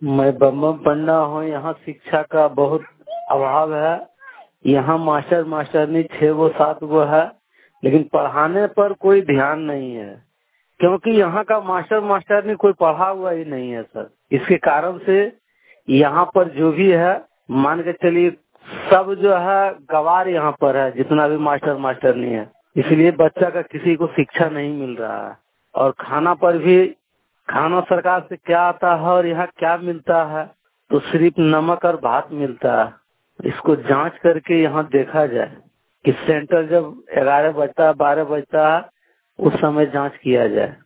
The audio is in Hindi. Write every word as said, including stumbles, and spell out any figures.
मैं बम्बम पंडा हूँ। यहाँ शिक्षा का बहुत अभाव है। यहाँ मास्टर मास्टरनी छह गो सात गो है, लेकिन पढ़ाने पर कोई ध्यान नहीं है, क्योंकि यहाँ का मास्टर मास्टरनी कोई पढ़ा हुआ ही नहीं है सर। इसके कारण से यहाँ पर जो भी है, मान के चलिए सब जो है गवार यहाँ पर है, जितना भी मास्टर मास्टरनी है। इसलिए बच्चा का किसी को शिक्षा नहीं मिल रहा है। और खाना पर भी, खाना सरकार से क्या आता है और यहाँ क्या मिलता है, तो सिर्फ नमक और भात मिलता है। इसको जांच करके यहाँ देखा जाए कि सेंटर जब ग्यारह बजता है बारह बजता है उस समय जांच किया जाए।